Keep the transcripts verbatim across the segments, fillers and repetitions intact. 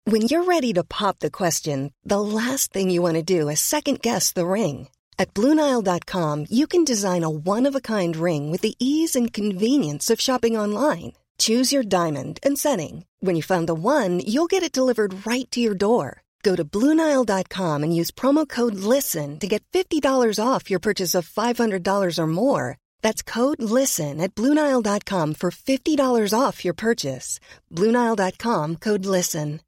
When you're ready to pop the question, the last thing you want to do is second-guess the ring. At Blue Nile dot com, you can design a one-of-a-kind ring with the ease and convenience of shopping online. Choose your diamond and setting. When you find the one, you'll get it delivered right to your door. Go to Blue Nile dot com and use promo code LISTEN to get fifty dollars off your purchase of five hundred dollars or more. That's code LISTEN at Blue Nile dot com for fifty dollars off your purchase. Blue Nile dot com, code LISTEN.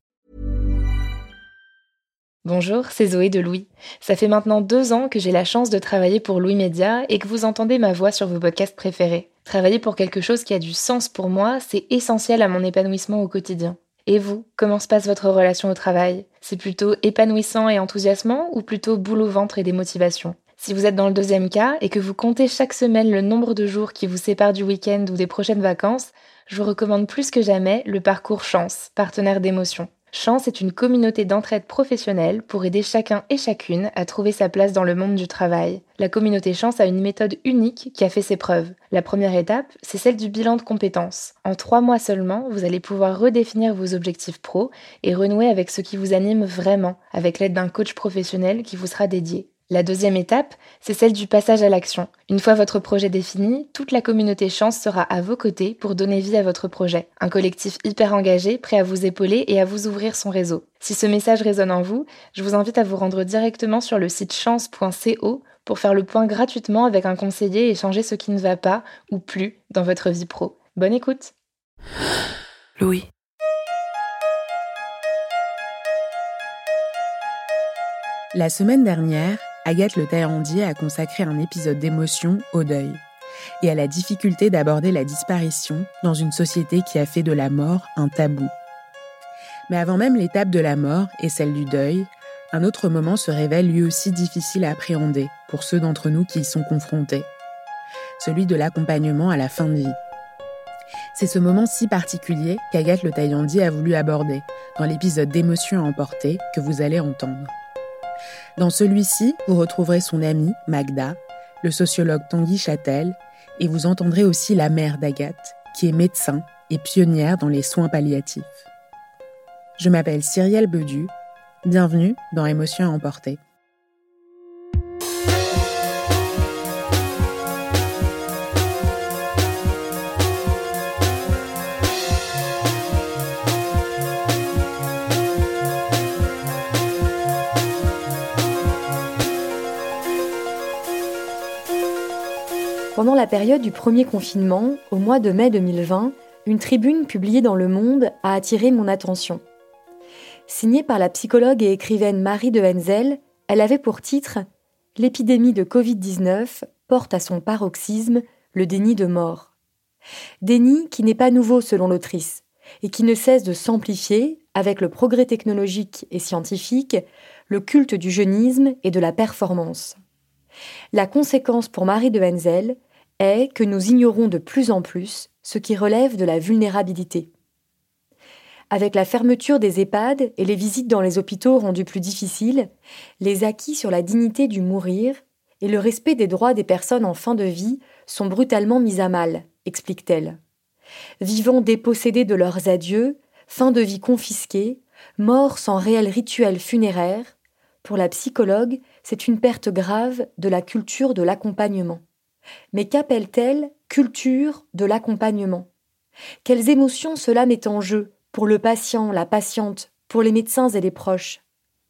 Bonjour, c'est Zoé de Louis. Ça fait maintenant deux ans que j'ai la chance de travailler pour Louis Média et que vous entendez ma voix sur vos podcasts préférés. Travailler pour quelque chose qui a du sens pour moi, c'est essentiel à mon épanouissement au quotidien. Et vous, comment se passe votre relation au travail ? C'est plutôt épanouissant et enthousiasmant ou plutôt boule au ventre et démotivation ? Si vous êtes dans le deuxième cas et que vous comptez chaque semaine le nombre de jours qui vous séparent du week-end ou des prochaines vacances, je vous recommande plus que jamais le parcours Chance, partenaire d'émotion. Chance est une communauté d'entraide professionnelle pour aider chacun et chacune à trouver sa place dans le monde du travail. La communauté Chance a une méthode unique qui a fait ses preuves. La première étape, c'est celle du bilan de compétences. En trois mois seulement, vous allez pouvoir redéfinir vos objectifs pro et renouer avec ce qui vous anime vraiment, avec l'aide d'un coach professionnel qui vous sera dédié. La deuxième étape, c'est celle du passage à l'action. Une fois votre projet défini, toute la communauté Chance sera à vos côtés pour donner vie à votre projet. Un collectif hyper engagé, prêt à vous épauler et à vous ouvrir son réseau. Si ce message résonne en vous, je vous invite à vous rendre directement sur le site chance point co pour faire le point gratuitement avec un conseiller et changer ce qui ne va pas ou plus dans votre vie pro. Bonne écoute. Louis. La semaine dernière, Agathe Le Taillandier a consacré un épisode d'émotion au deuil et à la difficulté d'aborder la disparition dans une société qui a fait de la mort un tabou. Mais avant même l'étape de la mort et celle du deuil, un autre moment se révèle lui aussi difficile à appréhender pour ceux d'entre nous qui y sont confrontés, celui de l'accompagnement à la fin de vie. C'est ce moment si particulier qu'Agathe Le Taillandier a voulu aborder dans l'épisode d'émotion à emporter que vous allez entendre. Dans celui-ci, vous retrouverez son amie, Magda, le sociologue Tanguy Châtel, et vous entendrez aussi la mère d'Agathe, qui est médecin et pionnière dans les soins palliatifs. Je m'appelle Cyrielle Bedu, bienvenue dans Émotion à emporter. Pendant la période du premier confinement, au mois de mai deux mille vingt, une tribune publiée dans Le Monde a attiré mon attention. Signée par la psychologue et écrivaine Marie de Henzel, elle avait pour titre « L'épidémie de covid dix-neuf porte à son paroxysme le déni de mort ». Déni qui n'est pas nouveau selon l'autrice et qui ne cesse de s'amplifier avec le progrès technologique et scientifique, le culte du jeunisme et de la performance. La conséquence pour Marie de Henzel est que nous ignorons de plus en plus ce qui relève de la vulnérabilité. Avec la fermeture des EHPAD et les visites dans les hôpitaux rendues plus difficiles, les acquis sur la dignité du mourir et le respect des droits des personnes en fin de vie sont brutalement mis à mal, explique-t-elle. Vivant dépossédés de leurs adieux, fin de vie confisquée, morts sans réel rituel funéraire, pour la psychologue, c'est une perte grave de la culture de l'accompagnement. Mais qu'appelle-t-elle culture de l'accompagnement ? Quelles émotions cela met en jeu pour le patient, la patiente, pour les médecins et les proches ?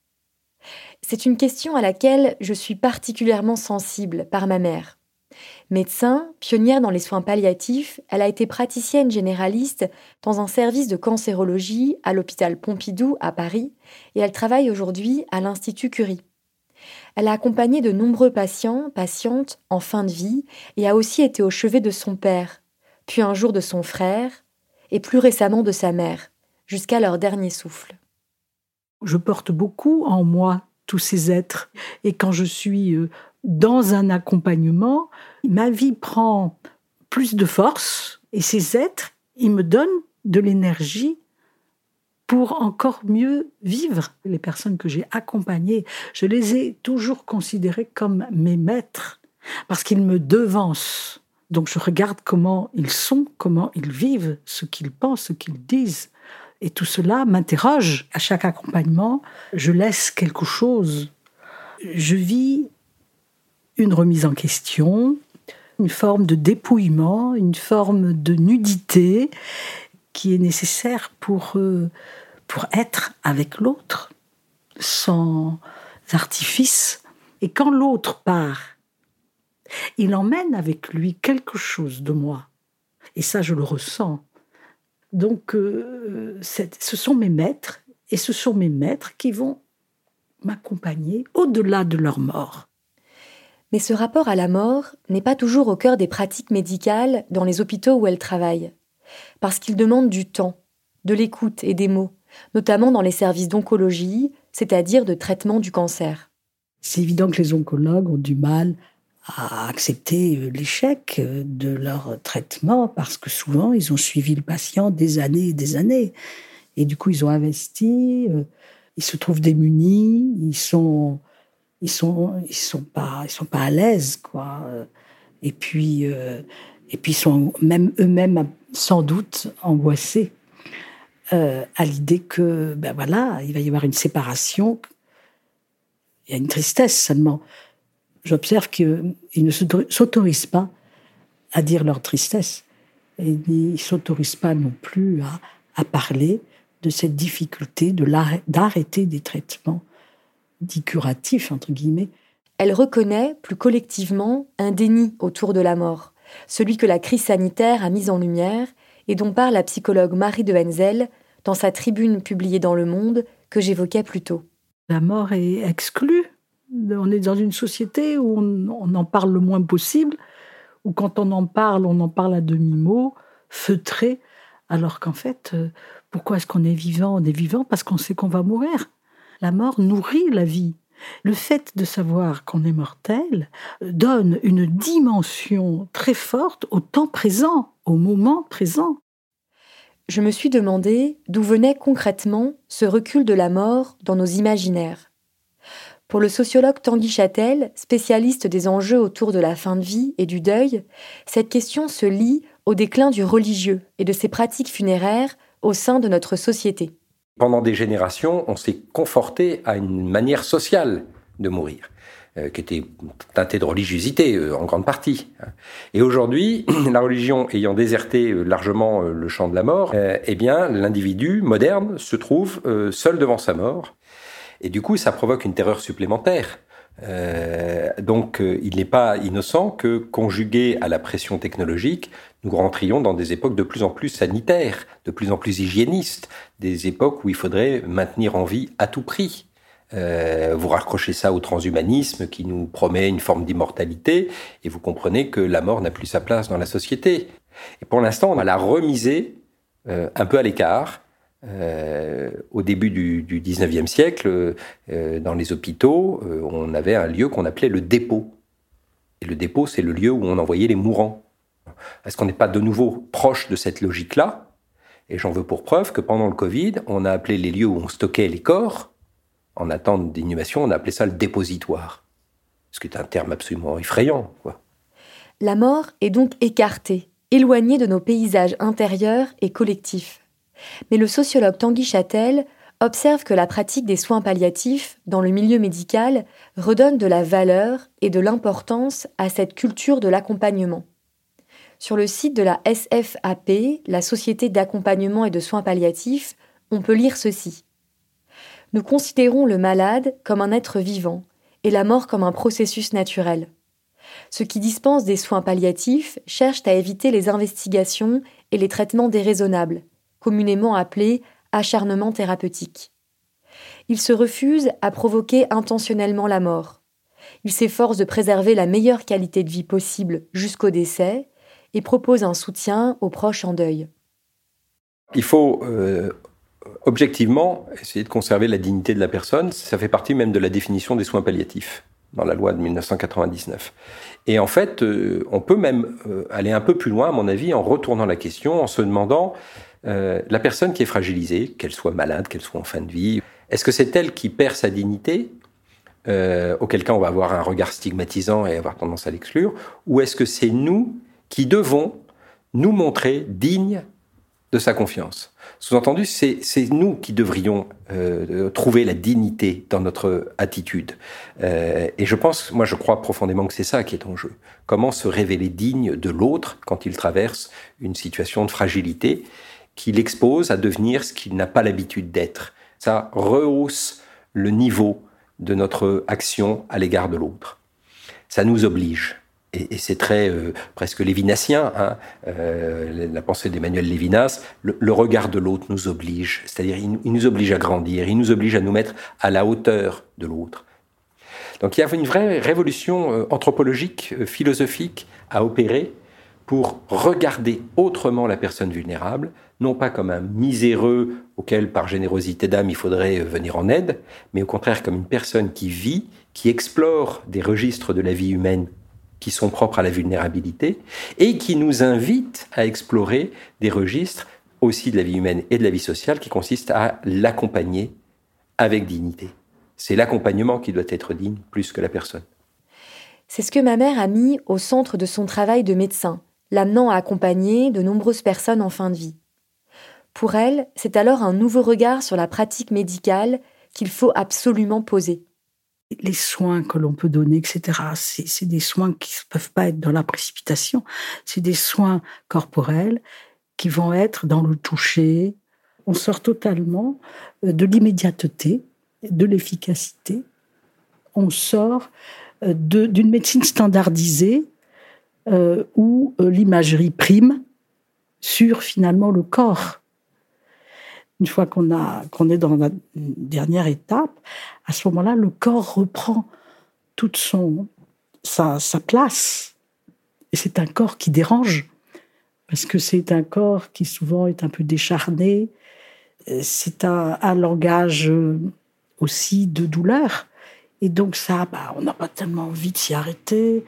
C'est une question à laquelle je suis particulièrement sensible par ma mère. Médecin, pionnière dans les soins palliatifs, elle a été praticienne généraliste dans un service de cancérologie à l'hôpital Pompidou à Paris et elle travaille aujourd'hui à l'Institut Curie. Elle a accompagné de nombreux patients, patientes en fin de vie et a aussi été au chevet de son père, puis un jour de son frère et plus récemment de sa mère, jusqu'à leur dernier souffle. Je porte beaucoup en moi tous ces êtres et quand je suis dans un accompagnement, ma vie prend plus de force et ces êtres, ils me donnent de l'énergie pour encore mieux vivre. Les personnes que j'ai accompagnées, je les ai toujours considérées comme mes maîtres, parce qu'ils me devancent. Donc je regarde comment ils sont, comment ils vivent, ce qu'ils pensent, ce qu'ils disent. Et tout cela m'interroge. À chaque accompagnement, je laisse quelque chose. Je vis une remise en question, une forme de dépouillement, une forme de nudité qui est nécessaire pour, euh, pour être avec l'autre, sans artifice. Et quand l'autre part, il emmène avec lui quelque chose de moi. Et ça, je le ressens. Donc, euh, ce sont mes maîtres, et ce sont mes maîtres qui vont m'accompagner au-delà de leur mort. Mais ce rapport à la mort n'est pas toujours au cœur des pratiques médicales dans les hôpitaux où elle travaille, parce qu'il demande du temps, de l'écoute et des mots, notamment dans les services d'oncologie, c'est-à-dire de traitement du cancer. C'est évident que les oncologues ont du mal à accepter l'échec de leur traitement parce que souvent, ils ont suivi le patient des années et des années. Et du coup, ils ont investi, ils se trouvent démunis, ils sont, ils sont, ils sont pas, ils sont pas à l'aise, quoi. Et puis, euh, et puis, ils sont même eux-mêmes sans doute angoissés euh, à l'idée que, ben voilà, il va y avoir une séparation. Il y a une tristesse seulement. J'observe qu'ils ne s'autorisent pas à dire leur tristesse. Et ils ne s'autorisent pas non plus à, à parler de cette difficulté de d'arrêter des traitements dits curatifs, entre guillemets. Elle reconnaît, plus collectivement, un déni autour de la mort, celui que la crise sanitaire a mis en lumière et dont parle la psychologue Marie de Henzel dans sa tribune publiée dans Le Monde que j'évoquais plus tôt. La mort est exclue. On est dans une société où on, on en parle le moins possible, où quand on en parle, on en parle à demi-mot, feutré, alors qu'en fait, pourquoi est-ce qu'on est vivant ? On est vivant parce qu'on sait qu'on va mourir. La mort nourrit la vie. Le fait de savoir qu'on est mortel donne une dimension très forte au temps présent, au moment présent. Je me suis demandé d'où venait concrètement ce recul de la mort dans nos imaginaires. Pour le sociologue Tanguy Châtel, spécialiste des enjeux autour de la fin de vie et du deuil, cette question se lie au déclin du religieux et de ses pratiques funéraires au sein de notre société. Pendant des générations, on s'est conforté à une manière sociale de mourir, euh, qui était teintée de religiosité euh, en grande partie. Et aujourd'hui, la religion ayant déserté euh, largement euh, le champ de la mort, euh, eh bien, l'individu moderne se trouve euh, seul devant sa mort. Et du coup, ça provoque une terreur supplémentaire. Euh, donc, euh, il n'est pas innocent que, conjugué à la pression technologique, nous rentrions dans des époques de plus en plus sanitaires, de plus en plus hygiénistes, des époques où il faudrait maintenir en vie à tout prix. Euh, vous raccrochez ça au transhumanisme qui nous promet une forme d'immortalité, et vous comprenez que la mort n'a plus sa place dans la société. Et pour l'instant, on va la remiser euh, un peu à l'écart. Euh, au début du, du dix-neuvième siècle, euh, dans les hôpitaux, euh, on avait un lieu qu'on appelait le dépôt. Et le dépôt, c'est le lieu où on envoyait les mourants. Est-ce qu'on n'est pas de nouveau proche de cette logique-là ? Et j'en veux pour preuve que pendant le Covid, on a appelé les lieux où on stockait les corps, en attente d'inhumation, on a appelé ça le dépositoire. Ce qui est un terme absolument effrayant, quoi. La mort est donc écartée, éloignée de nos paysages intérieurs et collectifs. Mais le sociologue Tanguy Châtel observe que la pratique des soins palliatifs dans le milieu médical redonne de la valeur et de l'importance à cette culture de l'accompagnement. Sur le site de la S F A P, la Société d'accompagnement et de soins palliatifs, on peut lire ceci. Nous considérons le malade comme un être vivant et la mort comme un processus naturel. Ceux qui dispensent des soins palliatifs cherchent à éviter les investigations et les traitements déraisonnables, communément appelés acharnement thérapeutique. Ils se refusent à provoquer intentionnellement la mort. Ils s'efforcent de préserver la meilleure qualité de vie possible jusqu'au décès et proposent un soutien aux proches en deuil. Il faut euh, objectivement essayer de conserver la dignité de la personne. Ça fait partie même de la définition des soins palliatifs dans la loi de dix-neuf cent quatre-vingt-dix-neuf. Et en fait, euh, on peut même euh, aller un peu plus loin, à mon avis, en retournant la question, en se demandant euh, la personne qui est fragilisée, qu'elle soit malade, qu'elle soit en fin de vie, est-ce que c'est elle qui perd sa dignité, euh, auquel cas on va avoir un regard stigmatisant et avoir tendance à l'exclure, ou est-ce que c'est nous qui devons nous montrer dignes de sa confiance. Sous-entendu, c'est, c'est nous qui devrions euh, trouver la dignité dans notre attitude. Euh, et je pense, moi je crois profondément que c'est ça qui est en jeu. Comment se révéler digne de l'autre quand il traverse une situation de fragilité qui l'expose à devenir ce qu'il n'a pas l'habitude d'être. Ça rehausse le niveau de notre action à l'égard de l'autre. Ça nous oblige. Et, et c'est très euh, presque lévinassien, hein, euh, la pensée d'Emmanuel Lévinas, le, le regard de l'autre nous oblige, c'est-à-dire il, il nous oblige à grandir, il nous oblige à nous mettre à la hauteur de l'autre. Donc il y a une vraie révolution euh, anthropologique, euh, philosophique à opérer pour regarder autrement la personne vulnérable, non pas comme un miséreux auquel par générosité d'âme il faudrait euh, venir en aide, mais au contraire comme une personne qui vit, qui explore des registres de la vie humaine qui sont propres à la vulnérabilité, et qui nous invitent à explorer des registres aussi de la vie humaine et de la vie sociale qui consistent à l'accompagner avec dignité. C'est l'accompagnement qui doit être digne plus que la personne. C'est ce que ma mère a mis au centre de son travail de médecin, l'amenant à accompagner de nombreuses personnes en fin de vie. Pour elle, c'est alors un nouveau regard sur la pratique médicale qu'il faut absolument poser. Les soins que l'on peut donner, et cetera, c'est, c'est des soins qui ne peuvent pas être dans la précipitation. C'est des soins corporels qui vont être dans le toucher. On sort totalement de l'immédiateté, de l'efficacité. On sort de, d'une médecine standardisée euh, où euh, l'imagerie prime sur finalement le corps. Une fois qu'on, a, qu'on est dans la dernière étape, à ce moment-là, le corps reprend toute son, sa, sa place. Et c'est un corps qui dérange, parce que c'est un corps qui souvent est un peu décharné. C'est un, un langage aussi de douleur. Et donc ça, bah, on n'a pas tellement envie de s'y arrêter.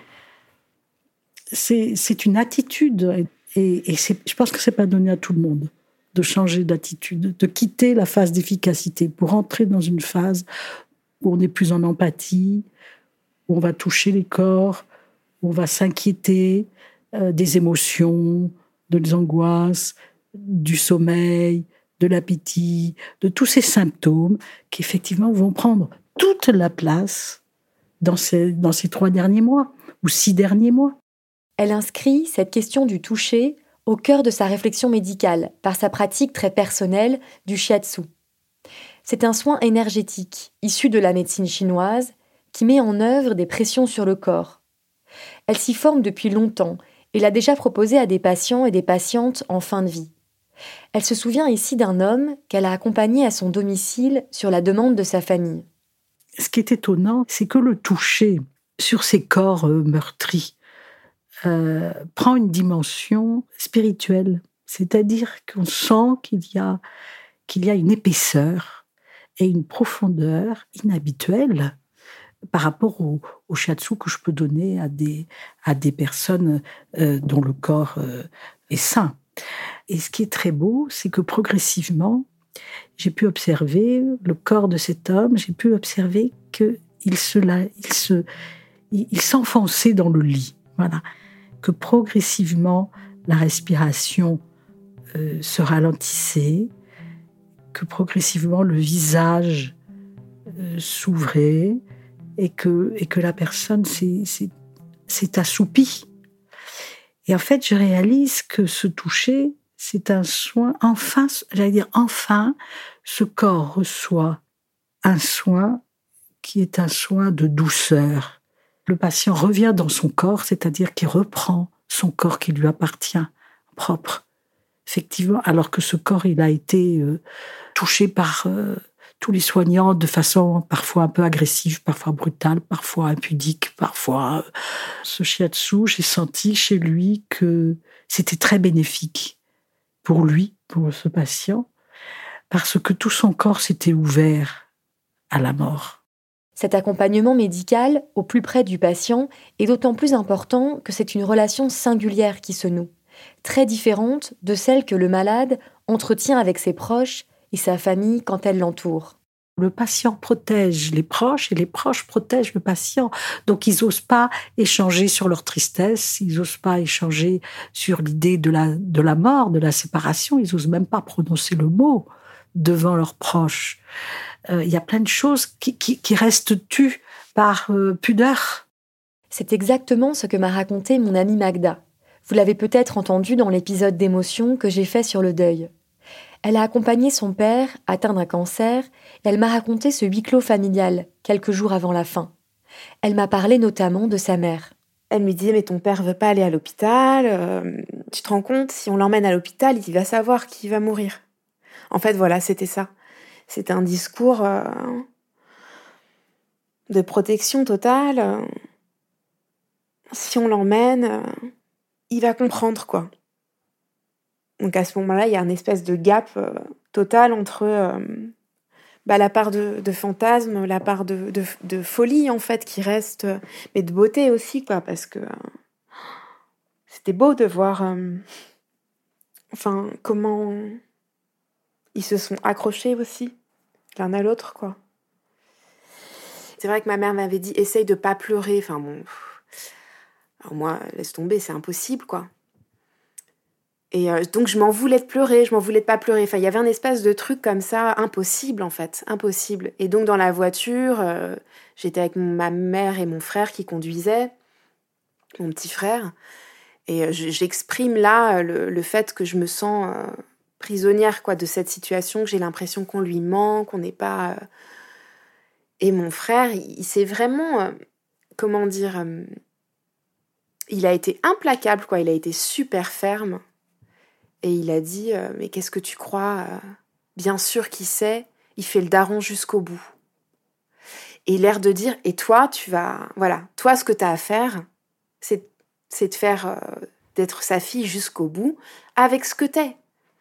C'est, c'est une attitude. Et, et c'est, je pense que ce n'est pas donné à tout le monde de changer d'attitude, de quitter la phase d'efficacité pour entrer dans une phase où on est plus en empathie, où on va toucher les corps, où on va s'inquiéter euh, des émotions, des angoisses, du sommeil, de l'appétit, de tous ces symptômes qui effectivement vont prendre toute la place dans ces, dans ces trois derniers mois ou six derniers mois. Elle inscrit cette question du toucher au cœur de sa réflexion médicale, par sa pratique très personnelle du shiatsu. C'est un soin énergétique, issu de la médecine chinoise, qui met en œuvre des pressions sur le corps. Elle s'y forme depuis longtemps et l'a déjà proposé à des patients et des patientes en fin de vie. Elle se souvient ici d'un homme qu'elle a accompagné à son domicile sur la demande de sa famille. Ce qui est étonnant, c'est que le toucher sur ces corps euh, meurtris Euh, prend une dimension spirituelle. C'est-à-dire qu'on sent qu'il y a, qu'il y a une épaisseur et une profondeur inhabituelle par rapport au, au shiatsu que je peux donner à des, à des personnes euh, dont le corps euh, est sain. Et ce qui est très beau, c'est que progressivement, j'ai pu observer le corps de cet homme, j'ai pu observer qu'il se, il se, il, il s'enfonçait dans le lit. Voilà. Que progressivement, la respiration euh, se ralentissait, que progressivement, le visage euh, s'ouvrait et que, et que la personne s'est, s'est, s'est assoupie. Et en fait, je réalise que ce toucher, c'est un soin, enfin, j'allais dire enfin, ce corps reçoit un soin qui est un soin de douceur. Le patient revient dans son corps, c'est-à-dire qu'il reprend son corps qui lui appartient, propre. Effectivement, alors que ce corps, il a été euh, touché par euh, tous les soignants de façon parfois un peu agressive, parfois brutale, parfois impudique, parfois... Euh, ce shiatsu, j'ai senti chez lui que c'était très bénéfique pour lui, pour ce patient, parce que tout son corps s'était ouvert à la mort. Cet accompagnement médical, au plus près du patient, est d'autant plus important que c'est une relation singulière qui se noue, très différente de celle que le malade entretient avec ses proches et sa famille quand elle l'entoure. Le patient protège les proches et les proches protègent le patient. Donc, ils n'osent pas échanger sur leur tristesse, ils n'osent pas échanger sur l'idée de la, de la mort, de la séparation, ils n'osent même pas prononcer le mot devant leurs proches. Euh, il y a plein de choses qui, qui, qui restent tues par euh, pudeur. C'est exactement ce que m'a raconté mon amie Magda. Vous l'avez peut-être entendu dans l'épisode d'émotion que j'ai fait sur le deuil. Elle a accompagné son père, atteint d'un cancer, et elle m'a raconté ce huis clos familial, quelques jours avant la fin. Elle m'a parlé notamment de sa mère. Elle me disait « mais ton père veut pas aller à l'hôpital, euh, tu te rends compte, si on l'emmène à l'hôpital, il va savoir qu'il va mourir. » En fait, voilà, c'était ça. C'était un discours euh, de protection totale. Si on l'emmène, euh, il va comprendre, quoi. Donc à ce moment-là, il y a une espèce de gap euh, total entre euh, bah, la part de, de fantasme, la part de, de, de folie, en fait, qui reste, euh, mais de beauté aussi, quoi, parce que euh, c'était beau de voir euh, enfin, comment ils se sont accrochés aussi, l'un à l'autre, quoi. C'est vrai que ma mère m'avait dit « essaye de pas pleurer ». Enfin bon, alors moi, laisse tomber, c'est impossible, quoi. Et euh, donc, je m'en voulais de pleurer, je m'en voulais de pas pleurer. Enfin, il y avait un espèce de truc comme ça, impossible, en fait, impossible. Et donc, dans la voiture, euh, j'étais avec ma mère et mon frère qui conduisaient, mon petit frère. Et euh, j'exprime là le, le fait que je me sens euh, prisonnière, quoi, de cette situation, que j'ai l'impression qu'on lui ment, qu'on n'est pas... Euh... Et mon frère, il, il s'est vraiment... Euh, comment dire... Euh, il a été implacable, quoi. Il a été super ferme. Et il a dit euh, « Mais qu'est-ce que tu crois euh, Bien sûr qu'il sait, il fait le daron jusqu'au bout. » Et l'air de dire « Et toi, tu vas... Voilà, toi, ce que tu as à faire, c'est, c'est de faire... Euh, d'être sa fille jusqu'au bout, avec ce que t'es. »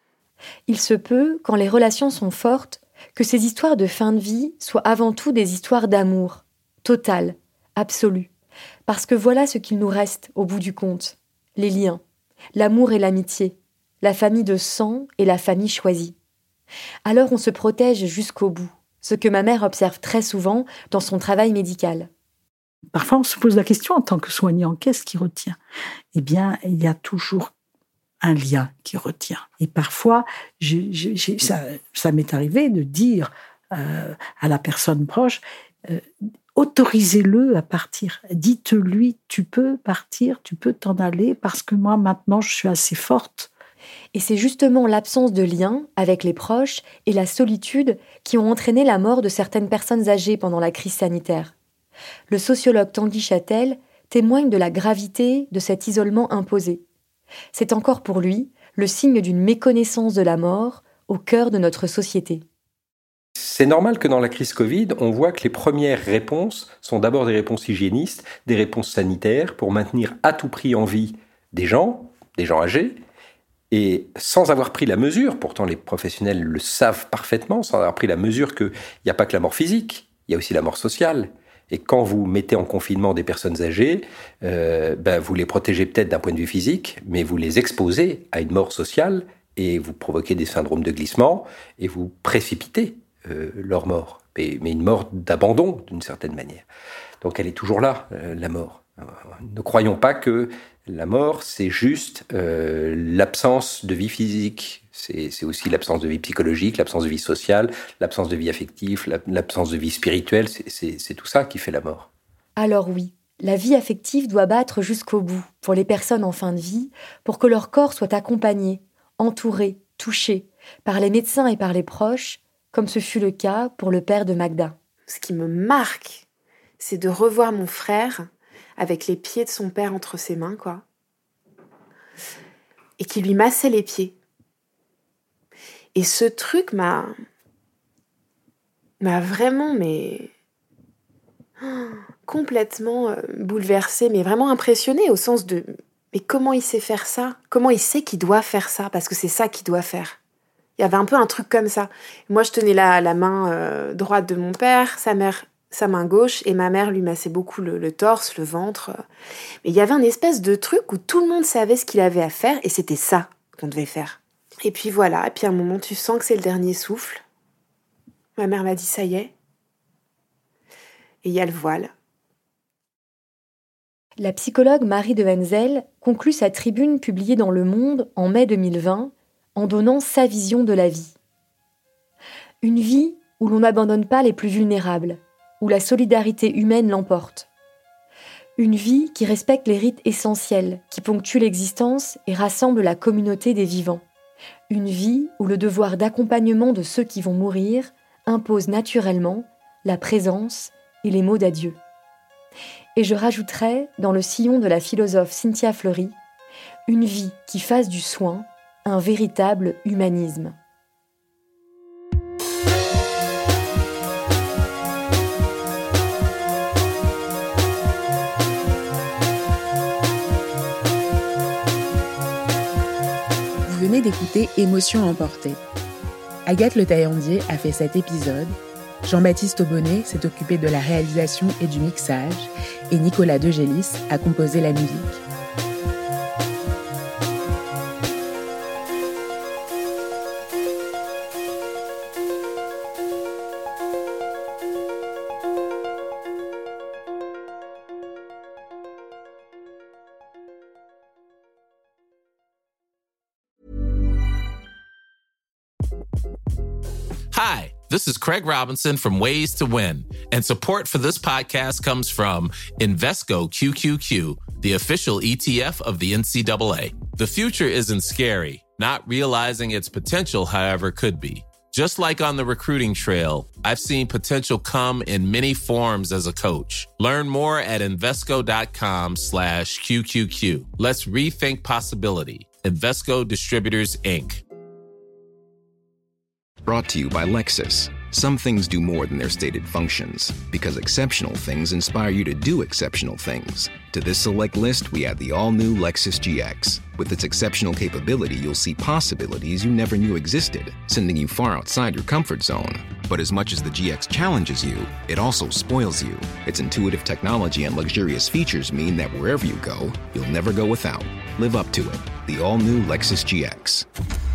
Il se peut, quand les relations sont fortes, que ces histoires de fin de vie soient avant tout des histoires d'amour, total, absolu. Parce que voilà ce qu'il nous reste au bout du compte. Les liens, l'amour et l'amitié. La famille de sang et la famille choisie. Alors on se protège jusqu'au bout, ce que ma mère observe très souvent dans son travail médical. Parfois on se pose la question en tant que soignant, qu'est-ce qui retient ? Eh bien, il y a toujours un lien qui retient. Et parfois, j'ai, j'ai, ça, ça m'est arrivé de dire euh, à la personne proche, euh, autorisez-le à partir. Dites-lui, tu peux partir, tu peux t'en aller, parce que moi maintenant je suis assez forte. Et c'est justement l'absence de lien avec les proches et la solitude qui ont entraîné la mort de certaines personnes âgées pendant la crise sanitaire. Le sociologue Tanguy Châtel témoigne de la gravité de cet isolement imposé. C'est encore pour lui le signe d'une méconnaissance de la mort au cœur de notre société. C'est normal que dans la crise Covid, on voit que les premières réponses sont d'abord des réponses hygiénistes, des réponses sanitaires pour maintenir à tout prix en vie des gens, des gens âgés, et sans avoir pris la mesure, pourtant les professionnels le savent parfaitement, sans avoir pris la mesure qu'il n'y a pas que la mort physique, il y a aussi la mort sociale. Et quand vous mettez en confinement des personnes âgées, euh, ben vous les protégez peut-être d'un point de vue physique, mais vous les exposez à une mort sociale et vous provoquez des syndromes de glissement et vous précipitez euh, leur mort. Mais, mais une mort d'abandon, d'une certaine manière. Donc elle est toujours là, euh, la mort. Ne croyons pas que la mort, c'est juste euh, l'absence de vie physique. C'est, c'est aussi l'absence de vie psychologique, l'absence de vie sociale, l'absence de vie affective, la, l'absence de vie spirituelle. C'est, c'est, c'est tout ça qui fait la mort. Alors oui, la vie affective doit battre jusqu'au bout pour les personnes en fin de vie, pour que leur corps soit accompagné, entouré, touché par les médecins et par les proches, comme ce fut le cas pour le père de Magda. Ce qui me marque, c'est de revoir mon frère avec les pieds de son père entre ses mains, quoi, et qui lui massait les pieds. Et ce truc m'a, m'a vraiment, mais complètement bouleversée, mais vraiment impressionnée au sens de, mais comment il sait faire ça ? Comment il sait qu'il doit faire ça ? Parce que c'est ça qu'il doit faire. Il y avait un peu un truc comme ça. Moi, je tenais la, la main euh, droite de mon père, sa mère sa main gauche, et ma mère lui massait beaucoup le, le torse, le ventre. Mais il y avait un espèce de truc où tout le monde savait ce qu'il avait à faire, et c'était ça qu'on devait faire. Et puis voilà, et puis à un moment, tu sens que c'est le dernier souffle. Ma mère m'a dit « ça y est ». Et il y a le voile. La psychologue Marie de Wenzel conclut sa tribune publiée dans Le Monde en mai deux mille vingt en donnant sa vision de la vie. Une vie où l'on n'abandonne pas les plus vulnérables, où la solidarité humaine l'emporte. Une vie qui respecte les rites essentiels qui ponctuent l'existence et rassemblent la communauté des vivants. Une vie où le devoir d'accompagnement de ceux qui vont mourir impose naturellement la présence et les mots d'adieu. Et je rajouterai, dans le sillon de la philosophe Cynthia Fleury, une vie qui fasse du soin un véritable humanisme. Vous venez d'écouter Émotion emportée. Agathe Le Taillandier a fait cet épisode, Jean-Baptiste Aubonnet s'est occupé de la réalisation et du mixage, et Nicolas Degélis a composé la musique. Hi, this is Craig Robinson from Ways to Win, and support for this podcast comes from Invesco Q Q Q, the official E T F of the N C double A. The future isn't scary. Not realizing its potential, however, could be. Just like on the recruiting trail, I've seen potential come in many forms as a coach. Learn more at Invesco.com slash QQQ. Let's rethink possibility. Invesco Distributors, Incorporated. Brought to you by Lexus. Some things do more than their stated functions, because exceptional things inspire you to do exceptional things. To this select list, we add the all-new Lexus G X. With its exceptional capability, you'll see possibilities you never knew existed, sending you far outside your comfort zone. But as much as the G X challenges you, it also spoils you. Its intuitive technology and luxurious features mean that wherever you go, you'll never go without. Live up to it. The all-new Lexus G X.